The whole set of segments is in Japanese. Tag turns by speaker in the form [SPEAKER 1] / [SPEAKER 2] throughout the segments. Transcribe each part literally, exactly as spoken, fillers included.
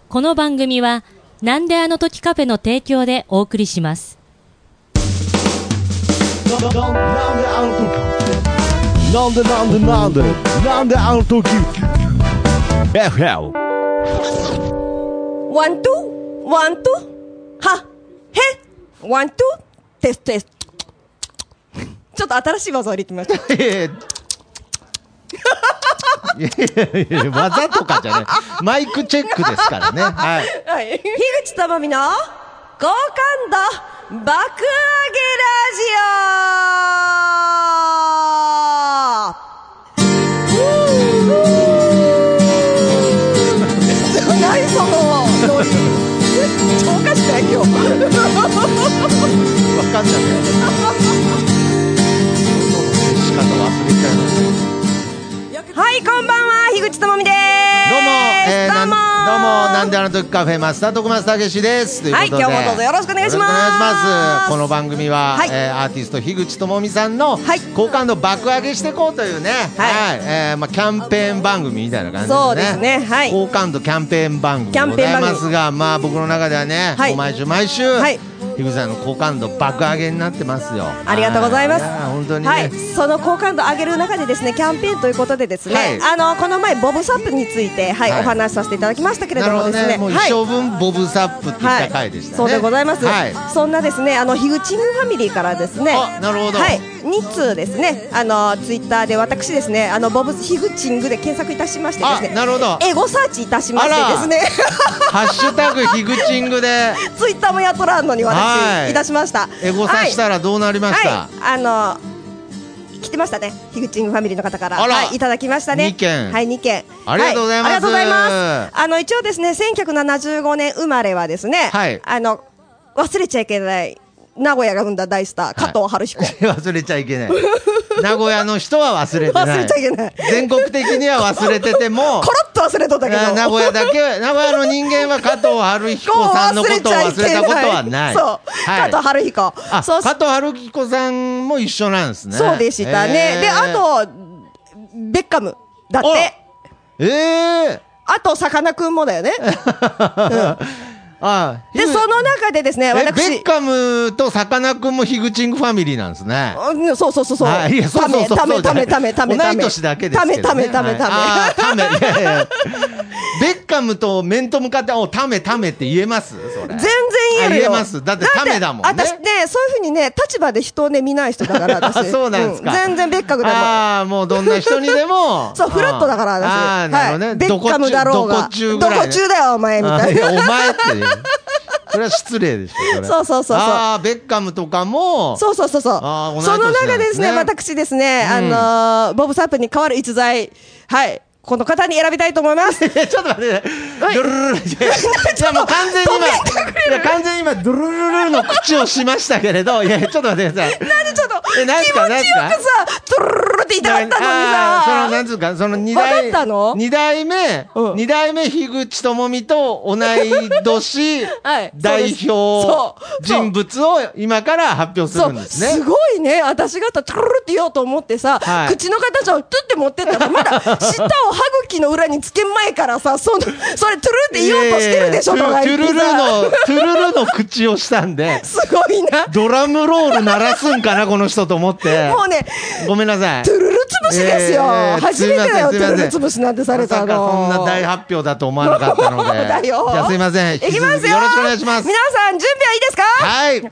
[SPEAKER 1] この番組はなんであの時カフェの提供でお送りします。
[SPEAKER 2] なんであの時なんでなんでなんでなんであの時 エフエル
[SPEAKER 3] ワントゥーワントゥーはへワントゥーテストテストちょっと新しい技を入れてみました。
[SPEAKER 4] いやいやいや技とかじゃない、マイクチェックですからね。はい、
[SPEAKER 3] はい、樋口智美の好感度爆上げラジオ。何そのノリ超おかしくない今日。
[SPEAKER 4] わかんないね。仕方忘れちゃいました。
[SPEAKER 3] はい、こんばんは、樋口智美です。
[SPEAKER 4] どうも、えー、
[SPEAKER 3] どうも
[SPEAKER 4] なんどうもなんであの時カフェマスター徳松武史です。ということで、
[SPEAKER 3] はい、今日もどうぞよろしくお願いします。
[SPEAKER 4] よろしくお願いします。この番組は、
[SPEAKER 3] はい、
[SPEAKER 4] えー、アーティスト樋口智美さんの好感度爆上げしていこうというね、はい、はい、えー、まあ、キャンペーン番組みたいな感じですね。
[SPEAKER 3] そうですね、はい、
[SPEAKER 4] 好感度キャンペーン番組でございますが、まあ僕の中ではね、はい、もう毎週毎週、はい、樋口さんの好感度爆上げになってますよ。
[SPEAKER 3] ありがとうございます。
[SPEAKER 4] 本当にね、
[SPEAKER 3] はい、その好感度上げる中でですね、キャンペーンということでですね、はい、あのこの前ボブサップについて、はい、はい、お話しさせていただきましたけれどもですね、
[SPEAKER 4] もう一生分ボブサップって言った回でしたね。
[SPEAKER 3] そうでございます。
[SPEAKER 4] はい、
[SPEAKER 3] そんなですね、あの樋口ファミリーからですね、
[SPEAKER 4] あ、なるほど、
[SPEAKER 3] はい、に通ですね、あのツイッターで私ですね、あのボブ樋口ングで検索いたしましてですね、
[SPEAKER 4] あ、なるほど、
[SPEAKER 3] エゴサーチいたしましてですね、
[SPEAKER 4] ハッシュタグ樋口ングで
[SPEAKER 3] ツイッターもやっとらんのに私、はい、いたしました。
[SPEAKER 4] エゴサしたらどうなりました？
[SPEAKER 3] はい、はい、あの来てましたね、樋口ファミリーの方から、はい、いただきましたね。
[SPEAKER 4] にけん、
[SPEAKER 3] はい、にけん、
[SPEAKER 4] ありがとうございます。
[SPEAKER 3] はい、ありがとうございます。あの一応ですね、せんきゅうひゃくななじゅうごねん生まれはですね、はい、あの忘れちゃいけない名古屋が生んだ大スター、加藤晴彦、はい、
[SPEAKER 4] 忘れちゃいけない名古屋の人は忘れてない、
[SPEAKER 3] 忘れちゃいけない、
[SPEAKER 4] 全国的には忘れてても
[SPEAKER 3] コロッと忘れとったけど、
[SPEAKER 4] 名古屋だけ、名古屋の人間は加藤晴彦さんのことを忘れたことはない。そう、
[SPEAKER 3] はい、加藤晴彦、
[SPEAKER 4] あ、そう、加藤晴彦さんも一緒なんですね。
[SPEAKER 3] そうでしたね。で、あとベッカムだって、
[SPEAKER 4] えー、
[SPEAKER 3] あとさかなクンもだよね、うん、
[SPEAKER 4] ああ、
[SPEAKER 3] でその中でですね、私
[SPEAKER 4] ベッカムとさかなクンも樋口ングファミリーなんですね。
[SPEAKER 3] そうそうそうそう、
[SPEAKER 4] あ、いや、そうそうそう、
[SPEAKER 3] ためためためためため、
[SPEAKER 4] 同い年だけですけどね、
[SPEAKER 3] ためためためため、
[SPEAKER 4] あ、ため、いやいやベッカムと面と向かっておためためって言えます？それ
[SPEAKER 3] 全然言えるよ。
[SPEAKER 4] 言えます。だってためだもんね。
[SPEAKER 3] 私ね、そういうふうにね、立場で人をね見ない人だから私。
[SPEAKER 4] あ、そうなんですか、
[SPEAKER 3] うん、全然ベッカムでも、
[SPEAKER 4] ああ、もうどんな人にでも
[SPEAKER 3] そう、フラットだから私。
[SPEAKER 4] ああ、なるほどね、はい、
[SPEAKER 3] ベッカムだろうが、
[SPEAKER 4] どこ中ぐらい、ね、
[SPEAKER 3] どこ中だよお前みたいな。
[SPEAKER 4] お前ってそれは失礼でしょ、それ。
[SPEAKER 3] そうそうそうそう。
[SPEAKER 4] ああ、ベッカムとかも。
[SPEAKER 3] そうそうそうそう。
[SPEAKER 4] あ、
[SPEAKER 3] その中でですね、私ですね、うん、あのー、ボブサップに代わる逸材、はい、この方に選びたいと思います。
[SPEAKER 4] ちょっと待って、はい、ドゥルルル、いやもう完全に今、いや完全に今ドゥルルルの口をしましたけれど、いやちょっと待ってください。
[SPEAKER 3] なんでちょっと
[SPEAKER 4] え、なんすか、なんすか、
[SPEAKER 3] 気持ちよくさ、ドゥルルルって言いたかったのにさ、
[SPEAKER 4] そのなんつうか、その二代、
[SPEAKER 3] 分かったの？
[SPEAKER 4] 二代目、うん、二代目樋口智美と同い年、はい、代表人物を今から発表するんですね。
[SPEAKER 3] すごいね、私がドゥルルルって言おうと思ってさ、はい、口の形をトゥって持ってったらまだ舌を歯茎の裏につけ前からさ、そのそれトゥルって言おうとしてるでしょ、
[SPEAKER 4] トゥルルのトゥルルの口をしたんで、
[SPEAKER 3] すごいな。
[SPEAKER 4] ドラムロール鳴らすんかなこの人と思って。もうね、ごめんなさい。
[SPEAKER 3] トゥルルつぶしですよ。えー、初めてだよ、トゥルルつぶしなんてされたの。
[SPEAKER 4] まさかそんな大発表だと思わなかったので。
[SPEAKER 3] だよ。
[SPEAKER 4] じゃあすいません。
[SPEAKER 3] いきますよ。
[SPEAKER 4] よろしくお願いします。
[SPEAKER 3] 皆さん準備はいいですか？
[SPEAKER 4] はい。アンジェリー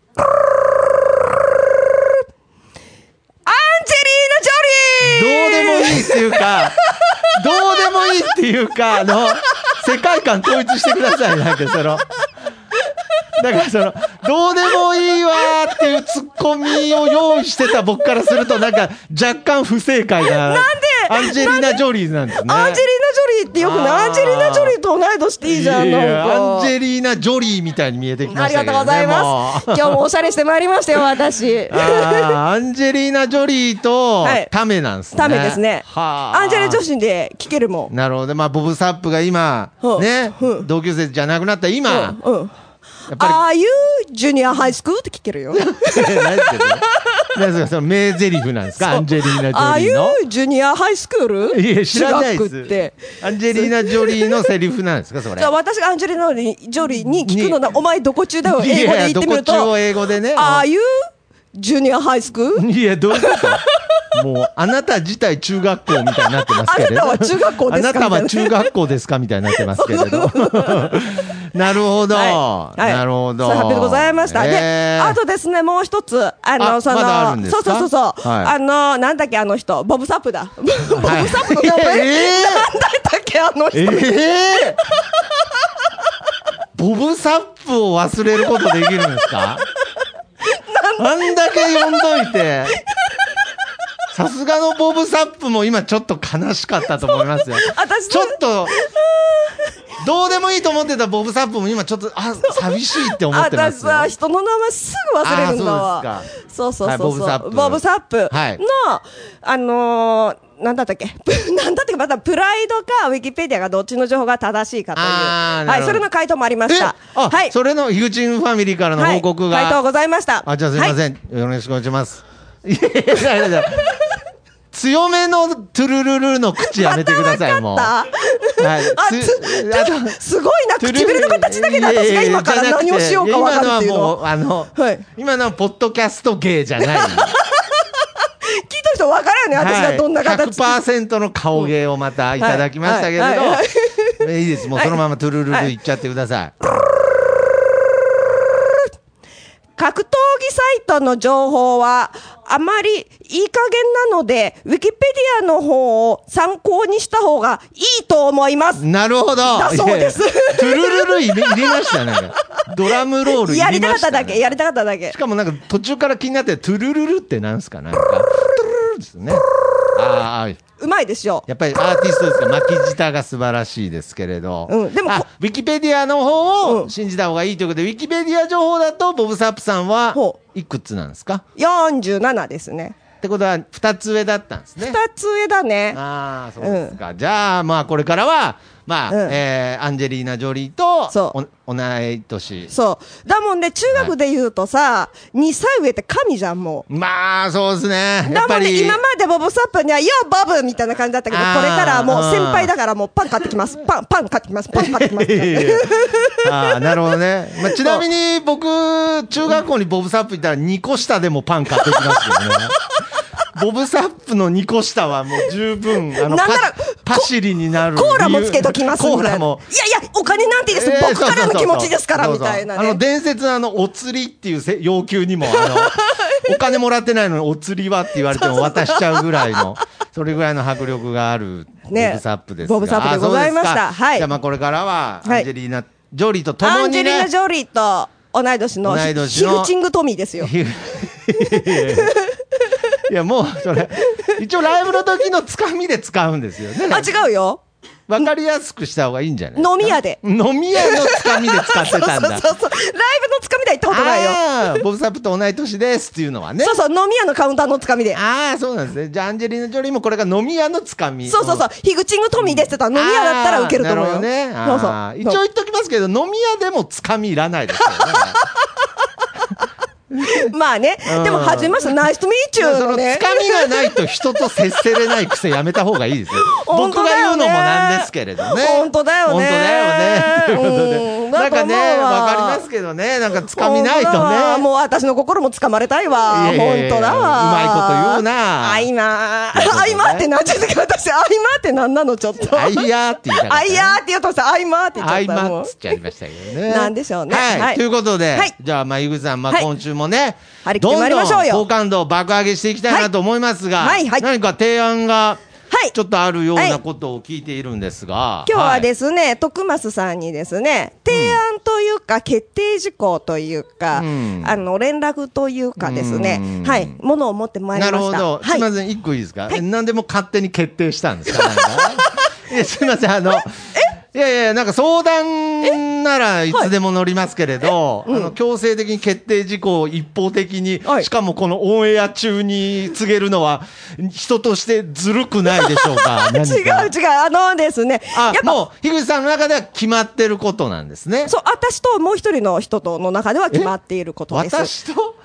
[SPEAKER 3] ナ・ジョリー。
[SPEAKER 4] どうでもいいっていうか、どうでもいいっていうか、あの世界観統一してください。なんかその。だからそのどうでもいいわーっていうツッコミを用意してた僕からするとなんか若干不正解な。
[SPEAKER 3] なんで
[SPEAKER 4] アンジェリーナ・ジョリーなんですね。
[SPEAKER 3] アンジェリーナ・ジョリーってよくない？アンジェリーナ・ジョリーと同い年っていいじゃん。
[SPEAKER 4] いやいや、アンジェリーナ・ジョリーみたいに見えてきましたけどね。
[SPEAKER 3] ありがとうございます。今日もおしゃれしてまいりましたよ私。
[SPEAKER 4] あアンジェリーナ・ジョリーとタメなんですね。
[SPEAKER 3] タメですね。アンジェリー女子で聞けるもん。
[SPEAKER 4] なるほど。まあボブ・サップが今ね、うん、同級生じゃなくなった今、うんうん、
[SPEAKER 3] やっぱりああいうジュニアハイスクールって聞けるよ。
[SPEAKER 4] なんですかその名台詞なんですかアンジェリーナ・ジョリーの。
[SPEAKER 3] ああいうジュニアハイスクール
[SPEAKER 4] いや知らないです
[SPEAKER 3] 中学って
[SPEAKER 4] アンジェリーナ・ジョリーのセリフなんですかそれ。
[SPEAKER 3] じゃあ私がアンジェリーナ・ジョリーに聞くのな、お前どこ中だよ、英語で言ってみると、
[SPEAKER 4] いやいやどこ中を英語でね。
[SPEAKER 3] ああいうジュニアハイスクール
[SPEAKER 4] いやどういうこともうあなた自体中学校みたいになってますけれど。
[SPEAKER 3] あなたは中学校ですか
[SPEAKER 4] あなたは中学校ですかみたいになってますけれど。なるほど、
[SPEAKER 3] はいはい、
[SPEAKER 4] なるほど。
[SPEAKER 3] そういう発表でございました。
[SPEAKER 4] えー、
[SPEAKER 3] で、あとですね、もう一つ、あの、
[SPEAKER 4] あ
[SPEAKER 3] その、
[SPEAKER 4] まだあるんですか。
[SPEAKER 3] そうそうそうそう、
[SPEAKER 4] はい、
[SPEAKER 3] あの、なんだっけ、あの人、ボブサップだ。ボブサップの名前、
[SPEAKER 4] えー、
[SPEAKER 3] なんだったっけ、あの人。
[SPEAKER 4] えー、ボブサップを忘れることできるんですか。あんだけ読んどいて。さすがのボブサップも今ちょっと悲しかったと思いますよ。
[SPEAKER 3] 私
[SPEAKER 4] ちょっとどうでもいいと思ってたボブサップも今ちょっとあ寂しいって思ってますよ。
[SPEAKER 3] 私は人の名前すぐ忘れるんだわ。
[SPEAKER 4] あ
[SPEAKER 3] そうそうそうそう、
[SPEAKER 4] はい、ボブサップ
[SPEAKER 3] ボブサップの、
[SPEAKER 4] はい、
[SPEAKER 3] あのーなんだったっけなんだったっけまたプライドかウィキペディアがどっちの情報が正しいかという、はい、それの回答もありました。はい、
[SPEAKER 4] それのヒグチンファミリーからの報告が、
[SPEAKER 3] はい、回答ございました。
[SPEAKER 4] あ、じゃあすいません、はい、よろしくお願いします。いやいやいやいや強めのトゥルルルの口やめてください、もう。はい、
[SPEAKER 3] す, すごいな、唇の形だけで私が今から何をしようか分かるっていうの。
[SPEAKER 4] 今のはもう、あの、はい、今のはポッドキャスト芸じゃない。聞いた
[SPEAKER 3] 人分からんね、私がどんな形。
[SPEAKER 4] はい、ひゃくパーセント の顔芸をまたいただきましたけれど、いいです、もうそのままトゥルルルいっちゃってください。
[SPEAKER 3] 格闘技サイトの情報はあまりいい加減なので、ウィキペディアの方を参考にした方がいいと思います。
[SPEAKER 4] なるほど。
[SPEAKER 3] だそうです。
[SPEAKER 4] トゥルルル入れ入れましたね。ドラムロール入れましたね。
[SPEAKER 3] やりたかっただけ、やりたかっただけ。
[SPEAKER 4] しかもなんか途中から気になってトゥルルルってなんすか、なんか。トゥルルルですね。ああ。
[SPEAKER 3] うまいですよ。
[SPEAKER 4] やっぱりアーティストですか。巻き舌が素晴らしいですけれど、
[SPEAKER 3] うん、でも
[SPEAKER 4] あウィキペディアの方を信じた方がいいということで、うん、ウィキペディア情報だとボブサップさんはいくつなんですか。
[SPEAKER 3] よんじゅうななですね。
[SPEAKER 4] ってことはふたつ上だったんですね。
[SPEAKER 3] ふたつ上だね。
[SPEAKER 4] ああそうですか、うん、じゃあまあこれからはまあ、うん、えー、アンジェリーナ・ジョリーとお同い年。
[SPEAKER 3] そうだもんね、中学で言うとさ、はい、にさい上って神じゃん。もう
[SPEAKER 4] まあそうですね。
[SPEAKER 3] だもんね、今までボブサップには「よボブ」みたいな感じだったけど、これからはもう先輩だからもうパン買ってきますパンパン買ってきますパン買ってきます
[SPEAKER 4] ああなるほどね、まあ、ちなみに僕中学校にボブサップ行ったらにこ下でもパン買ってきますよねボブサップのにこ下はもう十分あの
[SPEAKER 3] なんなら
[SPEAKER 4] パ, パシリになる
[SPEAKER 3] コーラもつけときますみたいな。
[SPEAKER 4] コーラも
[SPEAKER 3] いやいやお金なんていいです、えー、僕からの気持ちですからみたいな、ね、
[SPEAKER 4] あの伝説のあのお釣りっていうせ要求にもあのお金もらってないのにお釣りはって言われても渡しちゃうぐらいのそれぐらいの迫力があるボブサップですが、
[SPEAKER 3] ね、ボブサップでございました。はい、
[SPEAKER 4] じゃあまあこれからはアンジェリーナ・ジョリーと共にね、
[SPEAKER 3] アンジェリーナ・ジョリーと同い年のヒグチングトミーですよ
[SPEAKER 4] いやもうそれ一応ライブの時のつかみで使うんですよね。
[SPEAKER 3] あ違うよ、
[SPEAKER 4] 分かりやすくした方がいいんじゃないですか。
[SPEAKER 3] 飲み屋で
[SPEAKER 4] 飲み屋のつかみで使ってたんだそうそうそう
[SPEAKER 3] そうライブのつかみでは行ったことないよ。
[SPEAKER 4] あボブサップと同い年ですっていうのはね。
[SPEAKER 3] そうそう飲み屋のカウンターのつかみで。
[SPEAKER 4] ああそうなんですね。じゃあアンジェリーナ・ジョリーもこれが飲み屋のつかみ。
[SPEAKER 3] そうそうそうヒグチングトミーですって言ったら飲み屋だったらウケると思うよ。
[SPEAKER 4] ね、
[SPEAKER 3] そうそう
[SPEAKER 4] 一応言っときますけど飲み屋でもつかみいらないですよね
[SPEAKER 3] まあね、でも初めましてナイスとミーチューのね、
[SPEAKER 4] つかみがないと人と接せれない癖やめた方がいいですよ僕が言うのもなんですけれどね。
[SPEAKER 3] 本当だよね
[SPEAKER 4] 本当だよねということで、なんかねわかりますけどね、なんかつかみないとね、
[SPEAKER 3] もう私の心もつかまれたいわ。本当だわ、
[SPEAKER 4] うまいこと言うな。
[SPEAKER 3] あいまーあいまーってなっちゃったけど、私あいまーってなんなのちょっと
[SPEAKER 4] あいやーって言いたかった、
[SPEAKER 3] あいやーって言うとさあいまーって言っちゃった。
[SPEAKER 4] あいまーっつっちゃいましたけどね
[SPEAKER 3] なんでしょうね。
[SPEAKER 4] はいということでじゃあまあ井口さん、まあ今週もねどんどん好感度を爆上げしていきたいなと思いますが、はいはいはい、何か提案がちょっとあるようなことを聞いているんですが、はい、
[SPEAKER 3] 今日はですね、はい、徳増さんにですね提案というか、うん、決定事項というか、うん、あの連絡というかですね、うん、はい、ものを持ってまいりました。
[SPEAKER 4] なるほど、はい、すみませんいっこいいですか、はい、何でも勝手に決定したんですか、なんかいやすみませんあのいやいやなんか相談ならいつでも乗りますけれど、はい、あの強制的に決定事項を一方的に、はい、しかもこのオンエア中に告げるのは人としてずるくないでしょうか
[SPEAKER 3] 違う違うあのですね
[SPEAKER 4] あやっぱもう樋口さんの中では決まってることなんですね。
[SPEAKER 3] そう私ともう一人の人との中では決まっていることです。
[SPEAKER 4] 私と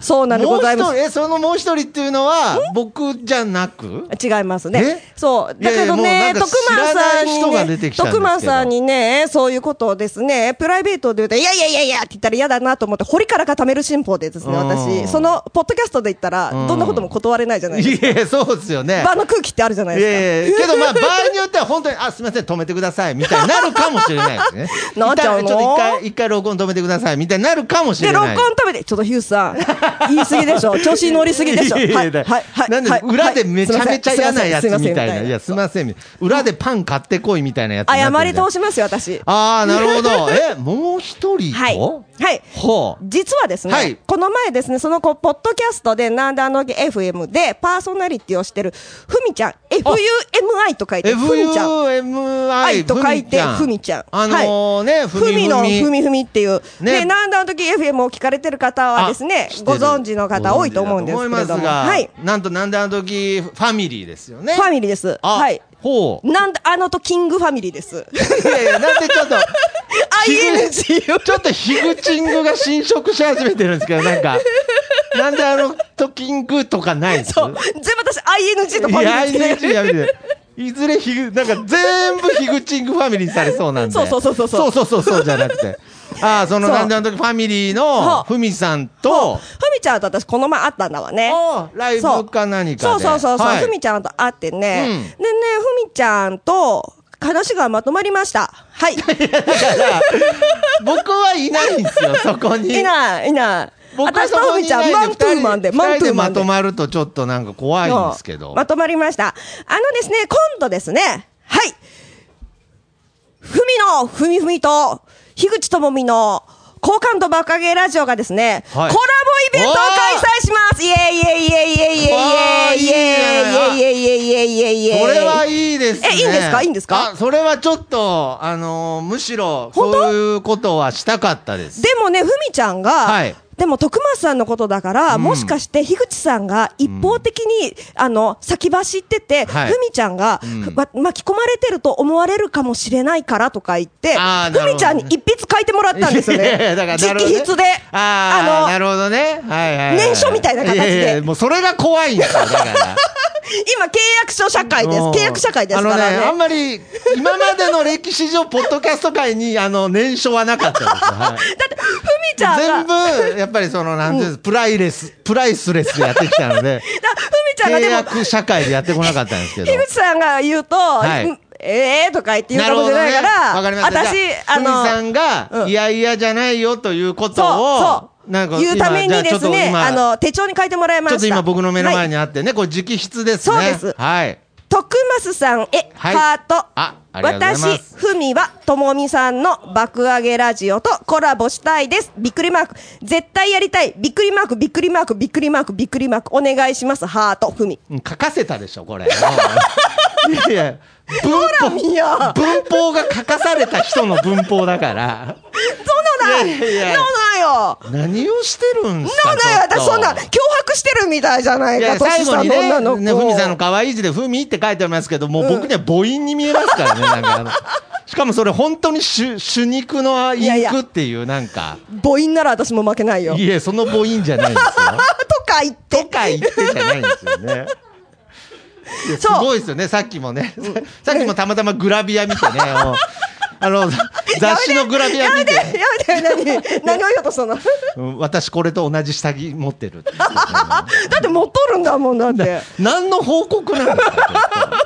[SPEAKER 3] そうなんでございます。
[SPEAKER 4] もう一人、え、そのもう一人っていうのは、僕じゃなく
[SPEAKER 3] 違いますね。そう。だけどね、徳間さんにね、徳間さんにね、そういうことをですね、プライベートで言うと、いやいやいやいやって言ったら嫌だなと思って、堀から固める進歩でですね、私、その、ポッドキャストで言ったら、どんなことも断れないじゃないですか。
[SPEAKER 4] いやそうですよね。
[SPEAKER 3] 場の空気ってあるじゃないですか。
[SPEAKER 4] けどまあ、場合によっては本当に、あ、すみません、止めてください、みたいになるかもしれないですね。
[SPEAKER 3] なっちゃうの？
[SPEAKER 4] ちょっと一回、一回録音止めてください、みたいになるかもしれない。
[SPEAKER 3] で、録音止めて、ちょっとヒュースさん、言い過ぎでしょ。調子に乗りすぎでしょ。はい、はい、はい。
[SPEAKER 4] なんで、裏でめちゃめちゃ嫌なやつみたいな。いや、すみません。裏でパン買ってこいみたいなやつ。
[SPEAKER 3] 謝り通しますよ、私。
[SPEAKER 4] ああ、なるほど。え、もう一人と
[SPEAKER 3] はい。はい。
[SPEAKER 4] ほう。
[SPEAKER 3] 実はですね、はい、この前ですね、そのポッドキャストで、なんであの エフエム でパーソナリティをしてる、ふみちゃん、エフユーエムアイ と書いて、ふみちゃん。エフユーエムアイ
[SPEAKER 4] と
[SPEAKER 3] 書いて、ふみちゃん。
[SPEAKER 4] あのーね、
[SPEAKER 3] ふみのふみふみっていう。で、なんであの時 エフエム を聞かれてる方はですね、ご存知の方多いと思うんですけれども。
[SPEAKER 4] はい。なんとなんであの時ファミリーですよね。
[SPEAKER 3] ファミリーです。はい。
[SPEAKER 4] ほう。
[SPEAKER 3] なんであのとキングファミリーです。
[SPEAKER 4] いやいや、なんでちょっと、ア
[SPEAKER 3] イエヌジー を。
[SPEAKER 4] ちょっとヒグチングが侵食し始めてるんですけど、なんか、なんであのとキングとかないです。
[SPEAKER 3] そう。全部私 アイエヌジー とファミリー
[SPEAKER 4] アイエヌジー やめて。いずれヒグ、なんか全部ヒグチングファミリーにされそうなんで。
[SPEAKER 3] そうそうそうそう。
[SPEAKER 4] そうそうそうそうじゃなくて。ああ、そのなんであの時ファミリーのふみさんと、
[SPEAKER 3] ふみちゃんと私この前会ったんだわね。
[SPEAKER 4] ライブか何かで。
[SPEAKER 3] そうそうそうそう、ふみちゃんと会ってね。でね、ふみちゃんと話がまとまりました。はい。だから、
[SPEAKER 4] 僕はいないんですよ、そこに。
[SPEAKER 3] いない、いない。私とふみちゃん、マントゥーマンで、マントゥーマンで。
[SPEAKER 4] まとまるとちょっとなんか怖いんですけど。
[SPEAKER 3] まとまりました。あのですね、今度ですね、はい。ふみのふみふみと、樋口智美の好感度爆上げラジオがですね、コラボイベントを開催します。イエイイエイイエイイエイイエイイエイイエイイエイイエイイエイイエイイエイイエイ。
[SPEAKER 4] それはいいですね。
[SPEAKER 3] え、いいんですかいいんですか？
[SPEAKER 4] あ、それはちょっと、あの、むしろ、そういうことはしたかったです。
[SPEAKER 3] でもね、ふみちゃんが、はい。でも徳松さんのことだから、うん、もしかして樋口さんが一方的に、うん、あの先走ってて、はい、ふみちゃんが、うん、ま、巻き込まれてると思われるかもしれないからとか言って、ふみちゃんに一筆書いてもらったんですよね。直筆で。
[SPEAKER 4] あのなるほどね。はいはいはい、
[SPEAKER 3] 念書みたいな形で。いやいや
[SPEAKER 4] もうそれが怖いんですよ。だから。
[SPEAKER 3] 今契約書社会です。契約社会ですからね。
[SPEAKER 4] あのね、あんまり今までの歴史上ポッドキャスト界にあの念書はなかったです。はい、
[SPEAKER 3] だってふみちゃん
[SPEAKER 4] が全部やっぱりそのなんていう、うん、プライレスプライスレスでやってきたので、ふ
[SPEAKER 3] みちゃんがでも
[SPEAKER 4] 契約社会でやってこなかったんですけど。
[SPEAKER 3] 樋口さんが言うと、はい、えーとか言って言うかもしれないから、
[SPEAKER 4] わかりました。私あのふみさんが、うん、いやいやじゃないよということを。そうそう
[SPEAKER 3] なんか言うためにですね、あの手帳に書いてもらいました。
[SPEAKER 4] ちょっと今僕の目の前にあってね、はい、これ直筆ですね。
[SPEAKER 3] そうです。
[SPEAKER 4] はい。
[SPEAKER 3] 徳増さんへ、はい、ハート。
[SPEAKER 4] あ、ありがとうございます。
[SPEAKER 3] 私、ふみはともみさんの爆上げラジオとコラボしたいです。びっくりマーク。絶対やりたい。びっくりマーク、びっくりマーク、びっくりマーク、びっくりマーク。お願いします。ハート、ふみ。
[SPEAKER 4] 書かせたでしょ、これ。いや文法文法が書かされた人の文法だから。
[SPEAKER 3] そうなんだ。いやいやそうなんよ。
[SPEAKER 4] 何をしてるんすか。
[SPEAKER 3] そうなんよ。私そんな脅迫してるみたいじゃないか。
[SPEAKER 4] 最後にね、ふみさんの可愛い字でふみって書いてありますけど、もう僕には母音に見えますからね。なんかあのしかもそれ本当に主主肉のインクっていうなんか。
[SPEAKER 3] 母音なら私も負けないよ。
[SPEAKER 4] いえ、その母音じゃないんですよ。
[SPEAKER 3] とか言って。
[SPEAKER 4] とか言ってじゃないんですよね。すごいですよね。さっきもね、うん、さっきもたまたまグラビア見てね、あの雑誌のグラビア見て、や
[SPEAKER 3] めてやめて、何何を言おうとしたの？
[SPEAKER 4] 私これと同じ下着持ってるって、ね、
[SPEAKER 3] だって持っとるんだもん。だって
[SPEAKER 4] 何の報告なんですか。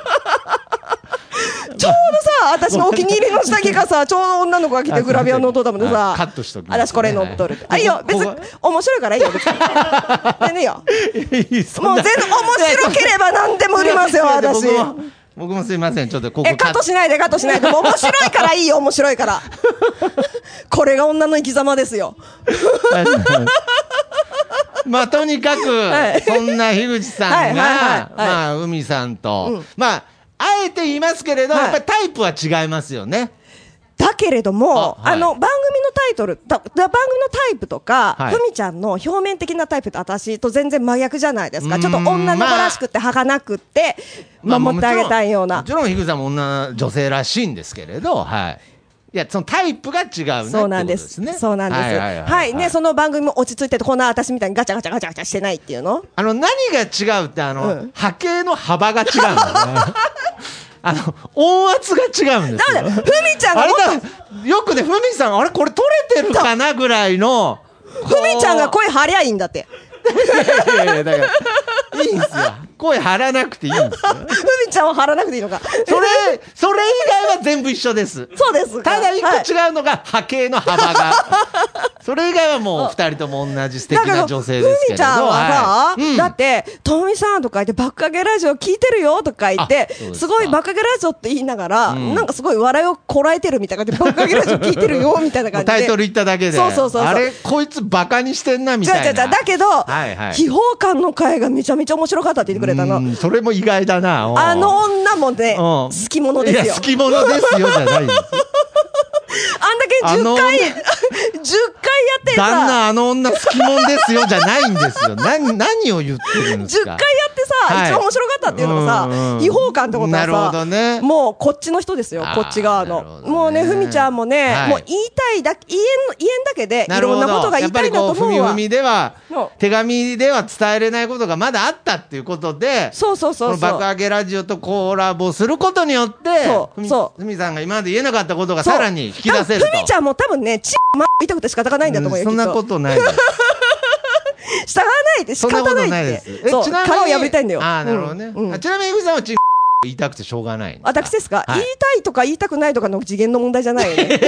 [SPEAKER 3] ちょうどさ、私のお気に入りの下着がさ、ちょうど女の子が来てグラビアの音だもんでさ、
[SPEAKER 4] カットしとき、
[SPEAKER 3] 私これ乗っとる。あ、いいよ、別に面白いからいいよ、別に。全然いいよ。もう全然面白ければ何でも売りますよ、私。
[SPEAKER 4] 僕もすいません、ちょっとここ
[SPEAKER 3] え、カットしないで、カットしないで。もう面白いからいいよ、面白いから。これが女の生き様ですよ。
[SPEAKER 4] まあとにかく、そんな樋口さんが、まあ海さんと、まああえて言いますけれど、やっぱりタイプは違いますよね。
[SPEAKER 3] だけれども、あ、はい、あの番組のタイトルだ、番組のタイプとか、はい、ふみちゃんの表面的なタイプと私と全然真逆じゃないですか。ちょっと女の子らしくて儚くって守ってあげたいような。
[SPEAKER 4] もちろん樋口さんも女女性らしいんですけれど、はい。 いや、そのタイプが違うね。
[SPEAKER 3] そうなんです。
[SPEAKER 4] ってことね。
[SPEAKER 3] そうなんです。
[SPEAKER 4] はいはいはいはい
[SPEAKER 3] はい。ね、その番組も落ち着いてて、こんな私みたいにガチャガチャガチャガチャしてないっていうの。
[SPEAKER 4] あの、何が違うって、あの、
[SPEAKER 3] うん、
[SPEAKER 4] 波形の幅が違うんですね。あの、音圧が違うんですよ。
[SPEAKER 3] だから、ふみちゃんがもっと、
[SPEAKER 4] あれだ、よくね、ふみさん、あれこれ取れてるかなぐらいの。
[SPEAKER 3] ふみちゃんが声張りゃいいんだって。
[SPEAKER 4] いやいやいや、だから、いいんですよ。声張らなくていいんですよ。
[SPEAKER 3] ふみちゃんは張らなくていいのか。
[SPEAKER 4] それ、それ以外は全部一緒です。
[SPEAKER 3] そうですか。
[SPEAKER 4] ただ一個違うのが波形の幅が。それ以外はもう二人とも同じ素敵な女性ですけれど。
[SPEAKER 3] ふみちゃんはさ、
[SPEAKER 4] はいうん、
[SPEAKER 3] だって、ともみさんとか言って、バック上げラジオ聞いてるよとか言って、すごいバック上げラジオって言いながら、うん、なんかすごい笑いをこらえてるみたいな感じで、バック上げラジオ聞いてるよみたいな感じで。
[SPEAKER 4] タイトル言っただけで。
[SPEAKER 3] そうそうそうそう。
[SPEAKER 4] あれ、こいつバカにしてんなみたいな。
[SPEAKER 3] 違う違う違う。だけど、
[SPEAKER 4] はいはい、
[SPEAKER 3] 秘宝館の回がめちゃめちゃ面白かったって言ってくれたの。
[SPEAKER 4] それも意外だな。
[SPEAKER 3] あの女もね、好き者ですよ。
[SPEAKER 4] いや、好き者ですよじゃないんですよ。
[SPEAKER 3] あんだけじゅっかい、じゅっかいやってさ。
[SPEAKER 4] 旦那、あの女好き者ですよじゃないんですよ。何、何を言ってるんですか。
[SPEAKER 3] じゅっかいやってさ、はい、一番面白かったっていうのがさ、秘宝館ってことはさ、
[SPEAKER 4] なるほどね、
[SPEAKER 3] もうこっちの人ですよ、こっち側の。ね、もうね、ふみちゃんもね、はい、もう言いたいだけ、言えん、言えんだけで、いろんなことが言いたいんだと思うわ。やっぱりこう、ふみふみでは、手紙では伝えれないことがまだあったっていうことで、 そうそうそうそう。
[SPEAKER 4] この爆上げラジオとコラボすることによって、
[SPEAKER 3] そうそう。
[SPEAKER 4] ふみさんが今まで言えなかったことがさらに引き出せると。
[SPEAKER 3] ふみちゃんも多分ね、ちま痛くて仕方がないんだと思うよ。
[SPEAKER 4] そんなことないです。
[SPEAKER 3] 従わないで仕方ないって。そんなことないです。え、ちなみに。皮を破りたいんだよ。
[SPEAKER 4] ああ、なるほどね。うん、ちなみに、ふみさんはち言いたくてしょうがない。
[SPEAKER 3] 私ですか、はい、言いたいとか言いたくないとかの次元の問題じゃないよね。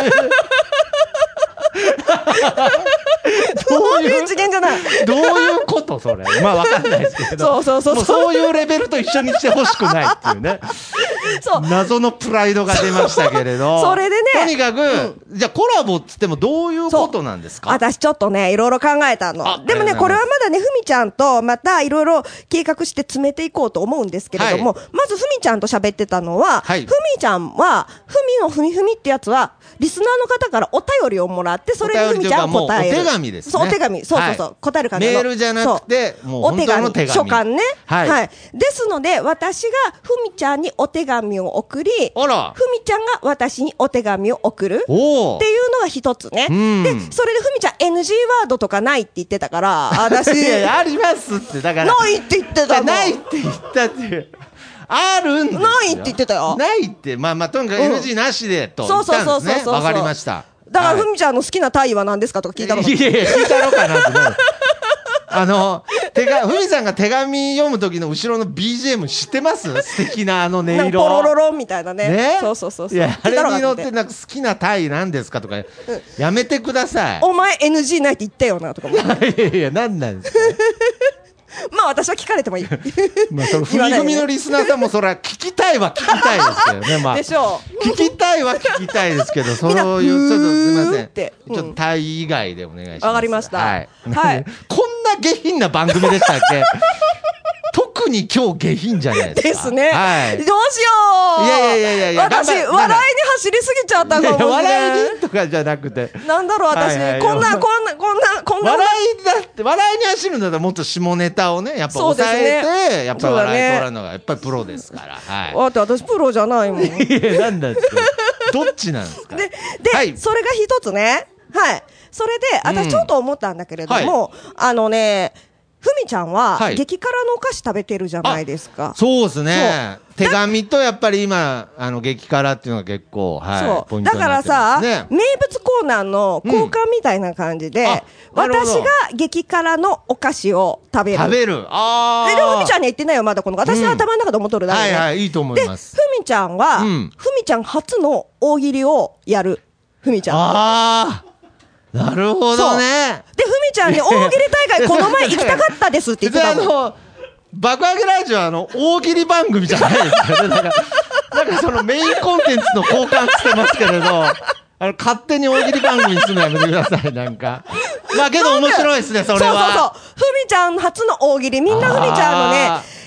[SPEAKER 3] どういう次元じゃない。
[SPEAKER 4] どういうことそれ。まあわかんないですけど。
[SPEAKER 3] そうそうそう。
[SPEAKER 4] そういうレベルと一緒にしてほしくないっていうね。そう。謎のプライドが出ましたけれど。
[SPEAKER 3] それでね。
[SPEAKER 4] とにかく、うん、じゃあコラボっつってもどういうことなんですか。
[SPEAKER 3] 私ちょっとね、いろいろ考えたの。でもね、これはまだね、ふみちゃんとまたいろいろ計画して詰めていこうと思うんですけれども、はい、まずふみちゃんと喋ってたのは、はい、ふみちゃんは、ふみのふみふみってやつは、リスナーの方からお便りをもらって、それにふみちゃんが答える。
[SPEAKER 4] お手紙ですね。
[SPEAKER 3] そう、お手紙。そうそうそう。はい、答える感じの。
[SPEAKER 4] メールじゃなくて、もう本当の手紙。
[SPEAKER 3] 書簡ね。はい。はい。ですので、私がふみちゃんにお手紙を送り、
[SPEAKER 4] あら。
[SPEAKER 3] ふみちゃんが私にお手紙を送る。
[SPEAKER 4] お
[SPEAKER 3] っていうのが一つね。で、それでふみちゃん エヌジー ワードとかないって言ってたから、私。
[SPEAKER 4] いやいや、ありますって。だから。
[SPEAKER 3] ないって言ってたの。
[SPEAKER 4] ないって言ったっていう。あるんですよ。
[SPEAKER 3] ないって言ってたよ。
[SPEAKER 4] ないって、まあまあ、とにかく エヌジー なしでと言ったんですね。そうそうそうそう。わかりました。
[SPEAKER 3] だから、ふみちゃんの好きなタイは何ですかとか聞いたの。
[SPEAKER 4] いやいや、聞いたのかなってなる。あの、手が、ふみさんが手紙読む時の後ろの ビージーエム 知ってます素敵なあの音色。
[SPEAKER 3] なんかポロロロみたいなね。ね。そうそうそうそう。
[SPEAKER 4] いや、あれに乗ってなんか好きなタイなんですかとか、やめてください。
[SPEAKER 3] お前 エヌジー ないって言ったよなとかも。
[SPEAKER 4] いやいや、なんなんですか
[SPEAKER 3] まあ私は聞かれてもいい。
[SPEAKER 4] まあそのふみふみのリスナーさんもそれは聞きたいは聞きたいですけどね。まあ。
[SPEAKER 3] でしょ
[SPEAKER 4] う。聞きたいは聞きたいですけど、そういう、ちょっとすみません。ちょっとタイ以外でお願いします。
[SPEAKER 3] わかりました。はい。
[SPEAKER 4] はい。こんな下品な番組でしたっけ特に今日下品じゃないですか。
[SPEAKER 3] ですね。
[SPEAKER 4] はい。
[SPEAKER 3] どうしよう。
[SPEAKER 4] いやいやいやいや
[SPEAKER 3] 私、笑いに走りすぎちゃったかもしれない。
[SPEAKER 4] 笑いにとかじゃなくて。
[SPEAKER 3] なんだろう、私。こんな、こんな、こんな、こんな。
[SPEAKER 4] 笑いだって、笑いに走るんだったらもっと下ネタをね、やっぱ抑えて、やっぱ笑い取らるのが、やっぱりプロですから。はい。
[SPEAKER 3] だって私プロじゃないもん。い
[SPEAKER 4] や、なんだって。どっちなんですか。
[SPEAKER 3] で、で、それが一つね。はい。それで、私ちょっと思ったんだけれども、あのね、ふみちゃんは、激辛のお菓子食べてるじゃないですか。
[SPEAKER 4] そうですね。手紙とやっぱり今、あの、激辛っていうのが結構、はい。
[SPEAKER 3] そう。だからさ、名物コーナーの交換みたいな感じで、私が激辛のお菓子を食べる。
[SPEAKER 4] 食べる。あ
[SPEAKER 3] あ。で、ふみちゃんには言ってないよ、まだこの。私の頭の中で思っとるだけで。
[SPEAKER 4] はいはい、いいと思います。
[SPEAKER 3] で、ふみちゃんは、ふみちゃん初の大喜利をやる。ふみちゃん。
[SPEAKER 4] ああ。なるほどね。
[SPEAKER 3] で、ふみちゃんに大喜利大会この前行きたかったですって言ってたもん。
[SPEAKER 4] あの、爆上げラジオはあの、大喜利番組じゃないですよね。なんか、なんかそのメインコンテンツの交換してますけれど、あの、勝手に大喜利番組にするのやめてください、なんか。まあけど面白いですね、それは。
[SPEAKER 3] そうそうそう。ふみちゃん初の大喜利。みんなふみちゃんのね、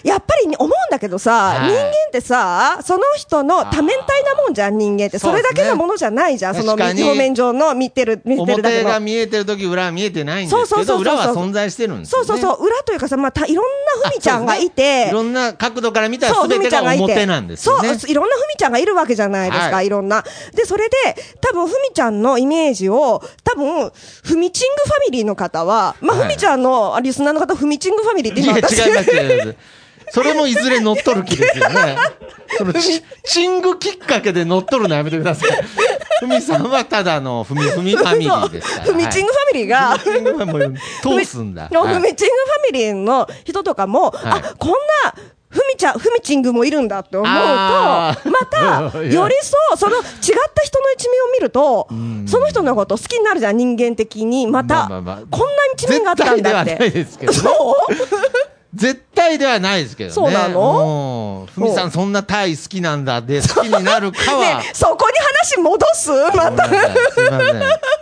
[SPEAKER 3] やっぱり思うんだけどさ、
[SPEAKER 4] はい、
[SPEAKER 3] 人間ってさ、その人の多面体なもんじゃん、人間って。それだけのものじゃないじゃん、その表面上の見てる、見てるだけの。
[SPEAKER 4] 表が見えてるとき、裏は見えてないんですけど、そうそうそうそう、裏は存在してるんですよね。そうそうそう、
[SPEAKER 3] 裏というかさ、まあ、たいろんなふみちゃんがいて、ね、
[SPEAKER 4] いろんな角度から見たら全てが表なんですよね。
[SPEAKER 3] そう、いろんなふみちゃんがいるわけじゃないですか、はい、いろんな。で、それで、多分ふみちゃんのイメージを、多分、ふみちんぐファミリーの方は、まあ、ふみちゃんのリスナーの方、ふみちんぐファミリーって今私。
[SPEAKER 4] いや、違います、違います。それもいずれ乗っ取る気ですよね。そのチ、チングきっかけで乗っ取るのやめてください。ふみさんはただのふみふみファミリーですから。
[SPEAKER 3] ふみちんぐファミリーが、
[SPEAKER 4] ふみちんぐファミリーも通すんだ。
[SPEAKER 3] ふみちんぐファミリーの人とかも、はい、あ、こんな、ふみちゃん、ふみちんぐもいるんだって思うと、また、よりそう、その違った人の一面を見ると、その人のこと好きになるじゃん、人間的に。また、まあまあまあ、こんな一面があったんだって。
[SPEAKER 4] 絶対ではないですけど、ね。絶対ではないですけどね。
[SPEAKER 3] そうなの？
[SPEAKER 4] ふみさんそんなタイ好きなんだで好きになるかは。
[SPEAKER 3] ね、そこに話戻すまた。
[SPEAKER 4] すいません。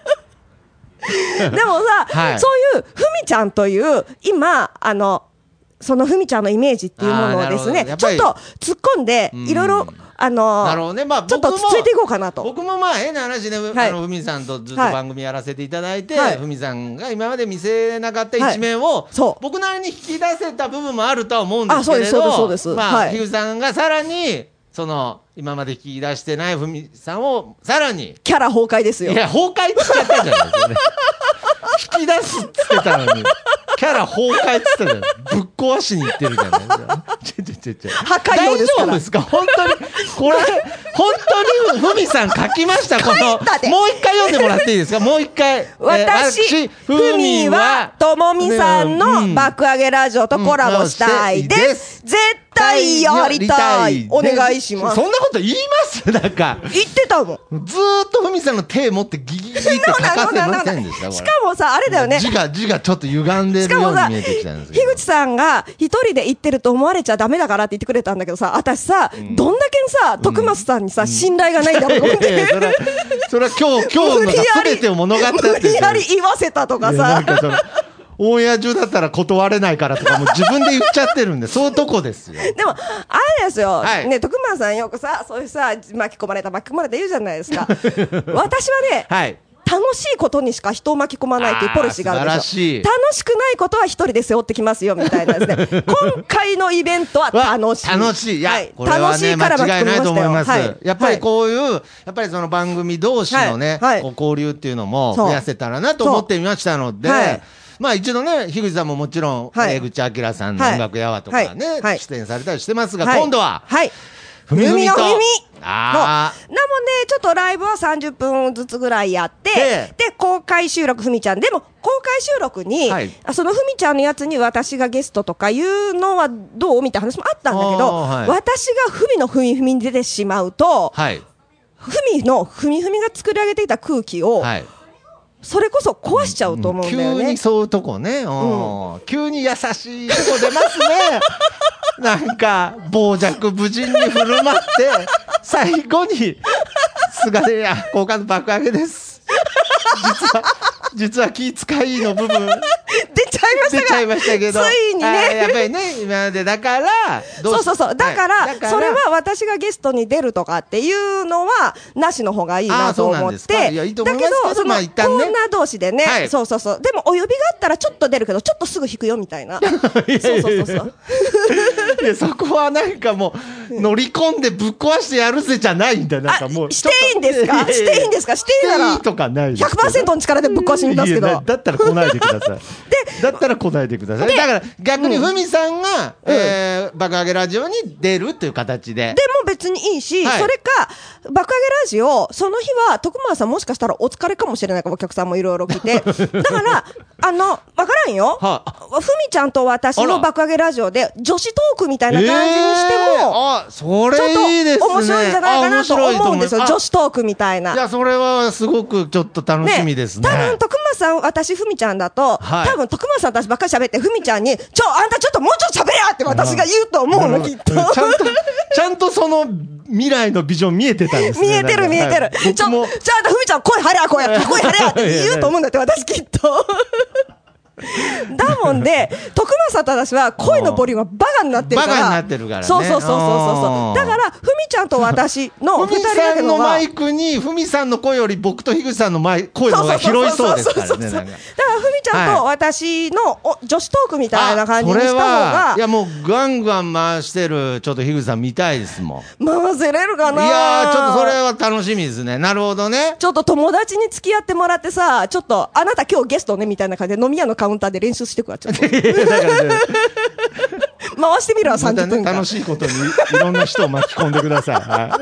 [SPEAKER 3] でもさ、はい、そういうふみちゃんという今あのそのふみちゃんのイメージっていうものをですね、ちょっと突っ込んでいろいろあの
[SPEAKER 4] なるほどね、まあ、
[SPEAKER 3] ちょっとつついていこうかなと。
[SPEAKER 4] 僕もまあ変な話ね、はい、あのふみさんとずっと番組やらせていただいて、はい、ふみさんが今まで見せなかった一面を、はい、僕なりに引き出せた部分もあるとは思うんですけれど、まあひぐさんがさらにその今まで引き出してないふみさんをさらに
[SPEAKER 3] キャラ崩壊ですよ。
[SPEAKER 4] いや崩壊って言っちゃったじゃないですかね。引き出すっつってたのにキャラ崩壊っつってたのにぶっ壊しにいってるじゃないですか。ちょちょちょちょ
[SPEAKER 3] 破壊用ですから。
[SPEAKER 4] 大丈夫ですか本当にこれ本当にふみさん書きましたこのもう一回読んでもらっていいですかもう一回。
[SPEAKER 3] 私ふみはともみさんの爆上げラジオとコラボしたいです。絶対やりたい。お願いします。
[SPEAKER 4] そんなこと言いますなんか
[SPEAKER 3] 言ってたもん。
[SPEAKER 4] ずーっとふみさんの手持ってギギギって書かせませんでした。
[SPEAKER 3] しかもさあれだよね。
[SPEAKER 4] 字が字がちょっと歪んでるように見えてきたんですけど。
[SPEAKER 3] 樋口さんが一人で言ってると思われちゃダメだからって言ってくれたんだけどさ、私さ、うん、どんだけさ徳松さんにさ、うん、信頼がないんだろうと思って。
[SPEAKER 4] それはそれは今日今日の全てを物語ってる。
[SPEAKER 3] 無理やり言わせたとかさ。
[SPEAKER 4] オンエア中だったら断れないからとかもう自分で言っちゃってるんでそういうとこですよ。
[SPEAKER 3] でもあれですよ、はい、ね徳間さんよくさそういうさ巻き込まれた巻き込まれた言うじゃないですか。私はね、はい、楽しいことにしか人を巻き込まないというポリシーがあるんですよ。楽しくないことは一人で背負ってきますよみたいなですね。今回のイベントは楽しい。
[SPEAKER 4] 楽しい。いや、はい、これはね間違いないと思います。はい、やっぱりこういう、はい、やっぱりその番組同士のね、はいはい、交流っていうのも増やせたらなと思ってみましたので。まあ一度ね、樋口さんももちろん、はい、江口明さんの音楽やわとかね、はいはい、出演されたりしてますが、はい、今度は、はい、ふみふみと、ふみふみあなもんね、ちょっとライブはさんじゅっぷんずつぐらいやって、で、公開収録ふみちゃん、でも公開収録に、はい、そのふみちゃんのやつに私がゲストとかいうのはどうみたいな話もあったんだけど、はい、私がふみのふみふみに出てしまうと、はい、ふみのふみふみが作り上げていた空気を、はいそれこそ壊しちゃうと思うんだよね。 急にそういうとこね、うん、急に優しいとこ出ますね。なんか傍若無人に振る舞って最後に菅でや好感度爆上げです。実は実は気遣いの部分
[SPEAKER 3] 出ちゃいましたが
[SPEAKER 4] 出ちゃいましたけど
[SPEAKER 3] ついにね
[SPEAKER 4] やっぱりね今までだから
[SPEAKER 3] どうそうそうそうだから、はい、だからそれは私がゲストに出るとかっていうのはなしの方がいいなと思っていやいいと思いますけどだけどその、まあ一旦ね、コーナー同士でね、はい、そうそうそうでもお呼びがあったらちょっと出るけどちょっとすぐ引くよみたいなそうそうそうそう
[SPEAKER 4] いやそこはなんかもう乗り込んでぶっ壊してやるぜじゃないんだなんかもう
[SPEAKER 3] していいんですかしていいんですかしていいなら
[SPEAKER 4] いいとかない
[SPEAKER 3] ひゃくパーセント の力でぶっ壊しに出すけど
[SPEAKER 4] だったら来ないでくださいだったら来ないでくださいだから逆にふみさんが、うんえー、爆上げラジオに出るという形で
[SPEAKER 3] でも別にいいし、はい、それか爆上げラジオその日は徳間さんもしかしたらお疲れかもしれないからお客さんもいろいろ来てだからあのわからんよ、はあ、ふみちゃんと私の爆上げラジオで女子トークみたいな感じにしても、えー、あ
[SPEAKER 4] それいいですね
[SPEAKER 3] ちょっと面白いんじゃないかなと思うんですよ女子トークみたいない
[SPEAKER 4] やそれはすごくちょっと楽しみですね、
[SPEAKER 3] ね多分徳間さん私ふみちゃんだと、はい、多分徳間さん私ばっかり喋ってふみちゃんにちょあんたちょっともうちょっと喋れやって私が言うと思うのきっとちゃん
[SPEAKER 4] とちゃんとその未来のビジョン見えてたんですね
[SPEAKER 3] 見えてる見えてる、はい、ちょちょあんたふみちゃん声張れや声や声張れやって言うと思うんだって私きっとだもんで、徳正正は声のボリュームがバカになってるから。
[SPEAKER 4] バカになってるからね。
[SPEAKER 3] そうそうそうそうそう。だから、ふみちゃんと私の
[SPEAKER 4] ふみ
[SPEAKER 3] 二人だ
[SPEAKER 4] さんの
[SPEAKER 3] けのが。
[SPEAKER 4] マイクに、ふみさんの声より僕と樋口さんのマイ声の方が広いそうですからね。なんか
[SPEAKER 3] だから、ふみちゃんと私のお女子トークみたいな感じにした方が。
[SPEAKER 4] いや、もうガンガン回してる、ちょっと樋口さん見たいですもん。
[SPEAKER 3] 回せれるかな。
[SPEAKER 4] いやー、ちょっとそれは楽しみですね。なるほどね。
[SPEAKER 3] ちょっと友達に付き合ってもらってさ、ちょっと、あなた今日ゲストね、みたいな感じで飲み屋のカウンターで練習してくわ、ちょっと。回してみるわ、さんじゅっぷんかん。
[SPEAKER 4] またね、楽しいことにいろんな人を巻き込んでください。はい、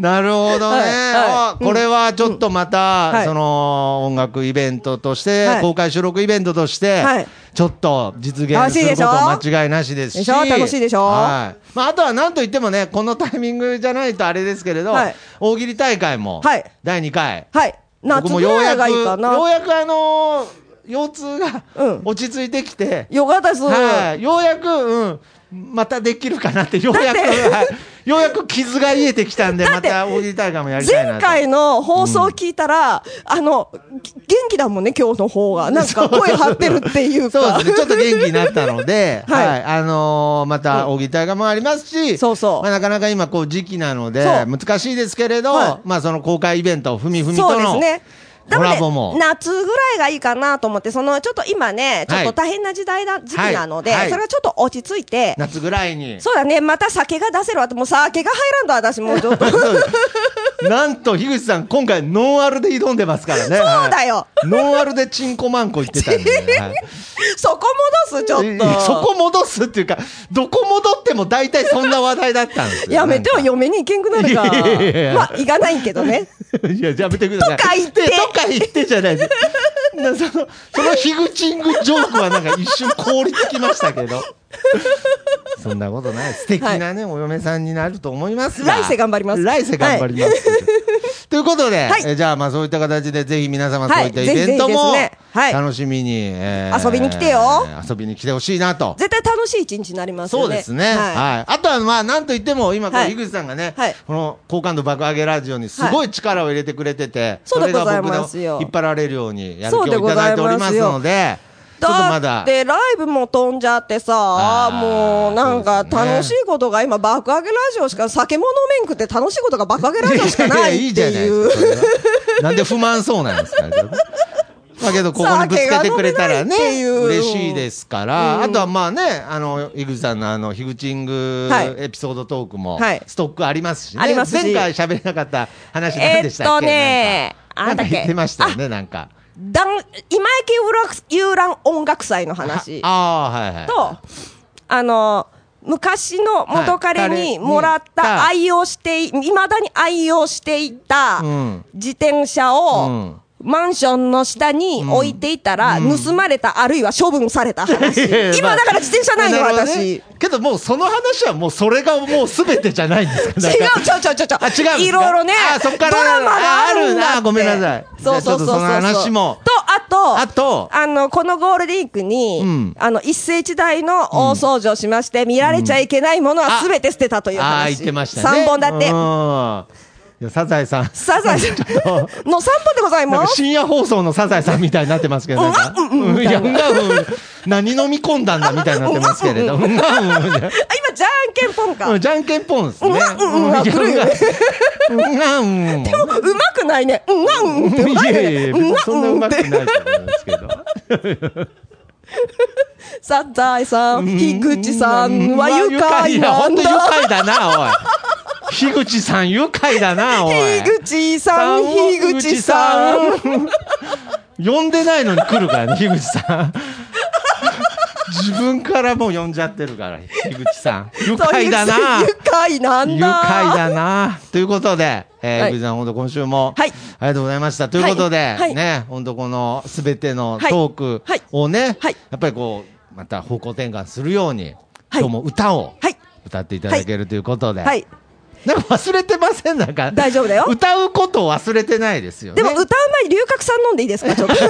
[SPEAKER 4] なるほどね。はいはい、これはちょっとまた、うん、その音楽イベントとして、はい、公開収録イベントとして、はい、ちょっと実現することは間違いなしですし。
[SPEAKER 3] でしょ？楽しいでしょ？
[SPEAKER 4] はい。まあ、あとは何といってもね、このタイミングじゃないとあれですけれど、はい、大喜利大会も、はい、だいにかい。
[SPEAKER 3] はい。夏ぐらいがいいかな。
[SPEAKER 4] ようやくあのー、腰痛が、うん、落ち着いてきて、
[SPEAKER 3] よかったです。
[SPEAKER 4] はい。ようやく、うん、またできるかなって、ようやく、はい、ようやく傷が癒えてきたんで、また大喜利大会もやりたいなと。
[SPEAKER 3] 前回の放送聞いたら、うん、あの、元気だもんね、今日の方が。なんか声張ってるっていうか。
[SPEAKER 4] そうですね、ちょっと元気になったので、はい、はい。あのー、また大喜利大会もありますし、
[SPEAKER 3] そうそう。
[SPEAKER 4] まあ、なかなか今、こう、時期なので、難しいですけれど、はい、まあ、その公開イベント、ふみふみとの、そうですね。コラボも、
[SPEAKER 3] ね、夏ぐらいがいいかなと思って、そのちょっと今ね、ちょっと大変な時代だ、はい、時期なので、はいはい、それがちょっと落ち着いて、
[SPEAKER 4] 夏ぐらいに。
[SPEAKER 3] そうだね、また酒が出せるわって、もう酒が入らんと、私もうちょっと。
[SPEAKER 4] なんと、樋口さん、今回、ノンアルで挑んでますからね。
[SPEAKER 3] そうだよ。
[SPEAKER 4] はい、ノンアルでチンコマンコ言ってたんで、ね。はい、
[SPEAKER 3] そこ戻す、ちょっと。
[SPEAKER 4] そこ戻すっていうか、どこ戻っても大体そんな話題だったんですよ。
[SPEAKER 3] やめてよ、嫁に行けんくなるから。まあ、行かないけどね。
[SPEAKER 4] いや、やめてください。
[SPEAKER 3] とか言って。
[SPEAKER 4] とか言ってじゃないです。その、そのヒグチングジョークはなんか一瞬凍りつきましたけど。そんなことない。素敵なね、はい、お嫁さんになると思いますが。
[SPEAKER 3] 来世頑張ります。
[SPEAKER 4] 来世頑張ります。はい、ということで、はい、えじゃあまあそういった形でぜひ皆様そういったイベントも楽しみに、
[SPEAKER 3] えー、遊びに来てよ。
[SPEAKER 4] 遊びに来てほしいなと。
[SPEAKER 3] 絶対楽しい一日になりますよね。
[SPEAKER 4] そうですね。はい。はい、あとはまあなんといっても今こう樋口さんがね、はい、この好感度爆上げラジオにすごい力を入れてくれてて、はい、
[SPEAKER 3] それが僕の
[SPEAKER 4] 引っ張られるようにやる気をいただいておりますので。
[SPEAKER 3] だってライブも飛んじゃってさ、もうなんか楽しいことが今爆上げラジオしか、酒も飲めんくて楽しいことが爆上げラジオしかないっていう。
[SPEAKER 4] なんで不満そうなんですか。だけどここにぶつけてくれたらね嬉しいですから、うん、あとはまあね、あの井口さんのあのヒグチングエピソードトークもストックありますしね、はい、前回喋れなかった話何でしたっけ。えっとね、
[SPEAKER 3] なんか
[SPEAKER 4] 言ってましたよね、なんか
[SPEAKER 3] だん今池遊覧音楽祭の話と、あ、はいはい、あの昔の元彼にもらった愛用していまだに愛用していた自転車を、うん、マンションの下に置いていたら、うん、盗まれた、あるいは処分された話。今だから自転車ないよ、まあ、私、ね。
[SPEAKER 4] けどもうその話はもうそれがもうすべてじゃないんですか。
[SPEAKER 3] 違う、ちょちょちょちょ。
[SPEAKER 4] あ、違う。
[SPEAKER 3] いろいろね。
[SPEAKER 4] あ、そっからドラマがあるんだって。ごめんなさい。
[SPEAKER 3] そうそうそうそう。その
[SPEAKER 4] 話も。
[SPEAKER 3] と、あと、
[SPEAKER 4] あと、
[SPEAKER 3] あの、このゴールデンウィークに、うん、あの、一世一代の大掃除をしまして、うん、見られちゃいけないものはすべて捨てたという話。あ、
[SPEAKER 4] あ、言ってましたね。
[SPEAKER 3] さんぼんだって。
[SPEAKER 4] いや、サザエさん。
[SPEAKER 3] サザエさんのさんぼんでございます。
[SPEAKER 4] 深夜放送のサザエさんみたいになってますけど、なんか、うんうんうん、いや、うんがうん、何飲み込んだんだみたいになってますけれど、うんがうん、今、
[SPEAKER 3] じゃんけんぽんか。
[SPEAKER 4] じゃんけんぽんですね。
[SPEAKER 3] うんがうん、来るよね。
[SPEAKER 4] うんがうん。
[SPEAKER 3] でも、うまくないね。うんがうんって。い
[SPEAKER 4] やいやいや、そんなうまくないと思うんですけど。
[SPEAKER 3] サザエさん、樋口さんは愉快なんだ。
[SPEAKER 4] ほんと愉快だな、おい。樋口さん愉快だな、おい。
[SPEAKER 3] 樋口さん、樋口さん。
[SPEAKER 4] 呼んでないのに来るからね、樋口さん。自分からもう呼んじゃってるから、樋口さん。愉快だな。
[SPEAKER 3] 愉快なんだ。
[SPEAKER 4] 愉快だな。ということで、えー、はい、樋口さん、本当今週も、はい、ありがとうございました。ということで、はい、ね、本当このすべてのトークをね、はい、やっぱりこう、また方向転換するように、今日も歌を歌っていただけるということで、はいはいなんか忘れてませんなんか
[SPEAKER 3] 大丈夫だよ。
[SPEAKER 4] 歌うことを忘れてないですよね。
[SPEAKER 3] でも歌う前に龍角散飲んでいいですかちょっと。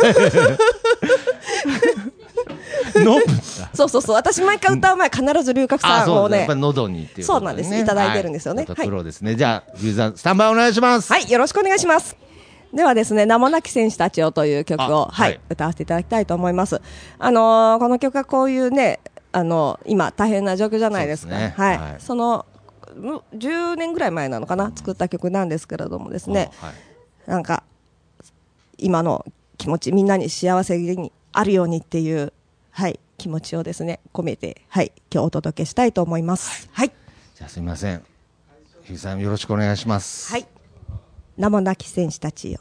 [SPEAKER 4] 飲む
[SPEAKER 3] そうそうそう。私毎回歌う前必ず龍角散をね。
[SPEAKER 4] やっぱり喉にっていう
[SPEAKER 3] こと、ね。そうなんです。いただいてるんですよね。
[SPEAKER 4] はい、プロですね。じゃあ龍さんスタンバイお願いします。
[SPEAKER 3] はい、よろしくお願いします。 ではですね、名もなき戦士たちよという曲を、
[SPEAKER 4] は
[SPEAKER 3] はいい、歌わせていただきたいと思います。あのー、この曲はこういうね、あのー、今大変な状況じゃないですか。
[SPEAKER 4] そうですね
[SPEAKER 3] はい、
[SPEAKER 4] はい、
[SPEAKER 3] そのじゅうねんぐらい前なのかな、作った曲なんですけれどもですね、
[SPEAKER 4] はい、
[SPEAKER 3] なんか今の気持ち、みんなに幸せにあるようにっていう、はい、気持ちをですね込めて、はい、今日お届けしたいと思います。はい、はい、
[SPEAKER 4] じゃあすみません、ひぐさんよろしくお願いします。
[SPEAKER 3] はい、名もなき戦士たちよ。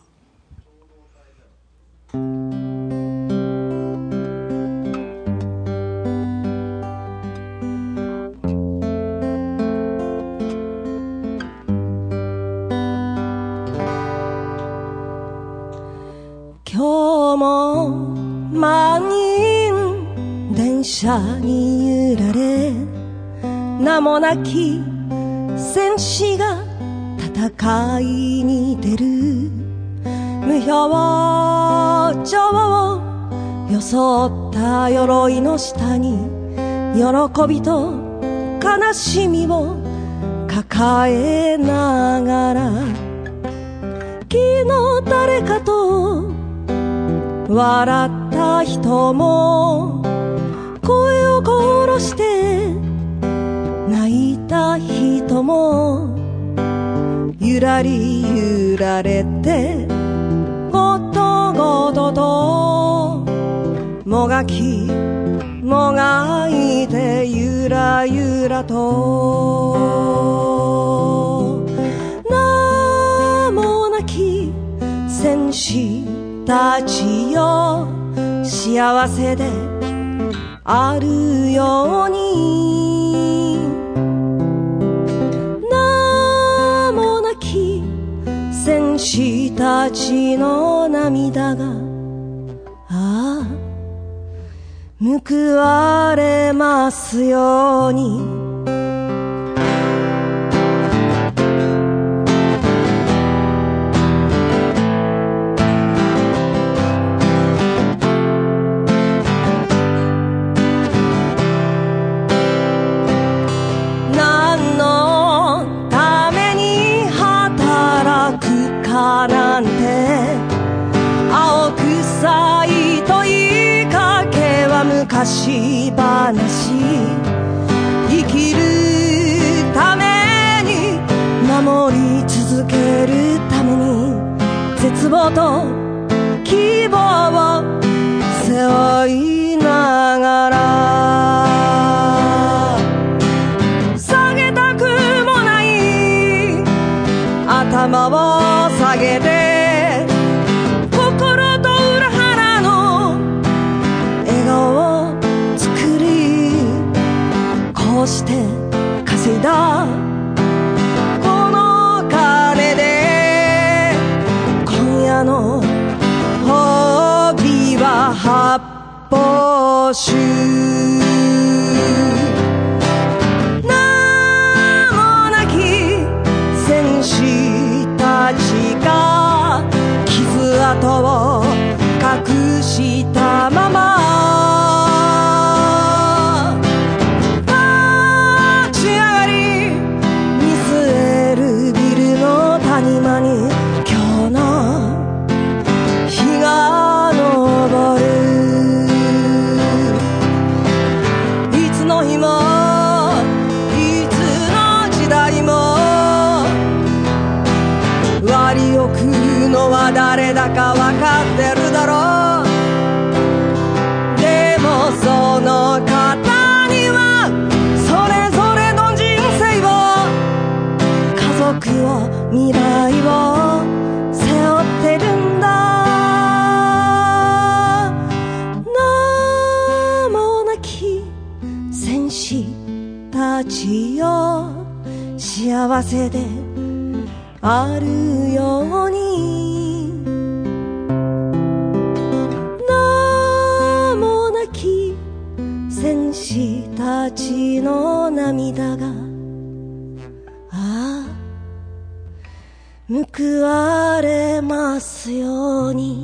[SPEAKER 3] 今日も満員電車に揺られ、名もなき戦士が戦いに出る。無表情を装った鎧の下に、喜びと悲しみを抱えながら、昨日誰かと笑った人も、声を殺して泣いた人も、ゆらりゆられてごとごとともがきもがいて、ゆらゆらと名もなき戦士たちよ、幸せであるように。名もなき戦士たちの涙が、ああ報われますように。なんて青臭い問いかけは昔話。生きるために守り続けるために、絶望と希望を背負いながら、下げたくもない頭を下げて、心と裏腹の笑顔を作り、こうして稼いだこの金で、今夜の褒美は発泡酒。名もなき戦士たちが傷跡を隠したまま、立ち上がり見据えるビルの谷間に、今日の日が昇る。いつの日もいつの時代も割り置くのは誰だか分かってるだろう。でもその方にはそれぞれの人生を、家族を未来を背負ってるんだ。名もなき戦士たちよ、幸せであるように。名もなき戦士たちの涙が、ああ報われますように。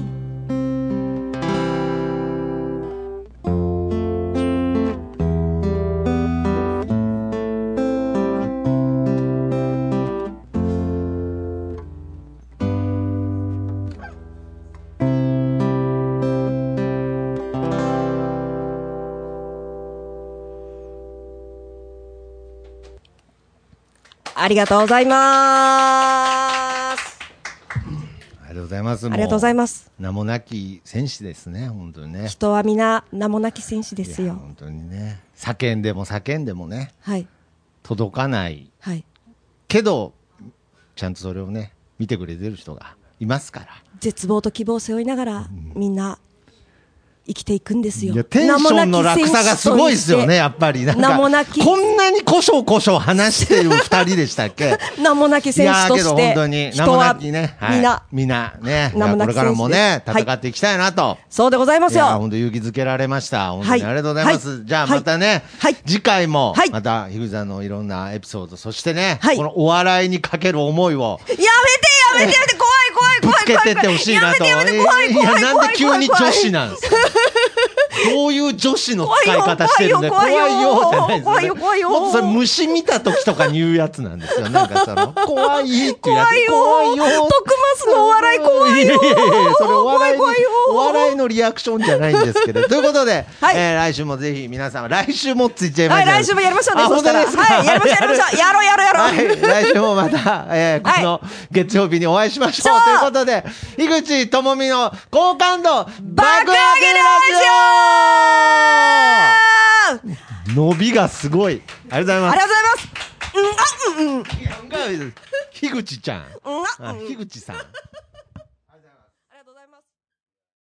[SPEAKER 3] ありがとうございます。
[SPEAKER 4] ありがとうございます。
[SPEAKER 3] ありがとうございます。
[SPEAKER 4] 名もなき戦士ですね、本当にね。
[SPEAKER 3] 人は皆名もなき戦士ですよ。
[SPEAKER 4] 本当にね。叫んでも叫んでもね、
[SPEAKER 3] はい。
[SPEAKER 4] 届かない。
[SPEAKER 3] はい。
[SPEAKER 4] けど、ちゃんとそれをね、見てくれてる人がいますから。
[SPEAKER 3] 絶望と希望を背負いながら、うん、みんな生きていくんですよ。
[SPEAKER 4] いやテンションの落差がすごいですよね、やっぱり。なんか
[SPEAKER 3] 名もなき
[SPEAKER 4] こんなにこしょこしょ話してる二人でしたっけ
[SPEAKER 3] 名もなき選手として。いやけど
[SPEAKER 4] 本当に、名もなきね。
[SPEAKER 3] はい、みな。
[SPEAKER 4] みな、ね。これからもね、戦っていきたいなと。はい、
[SPEAKER 3] そうでございますよ。いや、
[SPEAKER 4] 本当勇気づけられました。本当にありがとうございます。はい、じゃあまたね、はい、次回も、また、樋口さんのいろんなエピソード、そしてね、はい、このお笑いにかける思いを。
[SPEAKER 3] やめてやめてやめて、怖い怖い怖い怖い。
[SPEAKER 4] ぶつけてってほしいなと。いや、なんで急に女子なんですか。どういう女子の使い方してるんだよ。怖いよじゃないですよね。
[SPEAKER 3] 怖いよ怖いよ。
[SPEAKER 4] もっとそれ虫見た時とかに言うやつなんですよ。なんかその怖いってやつ。
[SPEAKER 3] 怖いよ。怖いよ。徳松のお笑い怖いよ。
[SPEAKER 4] いやいやいやそれお笑いにお笑いのリアクションじゃないんですけど。ということで、え来週もぜひ皆さん来週もついちゃいました。
[SPEAKER 3] はい、来週もやりましょうね。そしたらはいやりましょうやりましょう。やろうやろうやろう。
[SPEAKER 4] はい、来週もまたえこの月曜日にお会いしましょうということで、樋口智美の好感度爆上げラジオ。伸びがすごい。ありがとうございます。
[SPEAKER 3] ありがとうございます。うん、あ、うん、うん。
[SPEAKER 4] 樋口ちゃん。うん、樋口さん。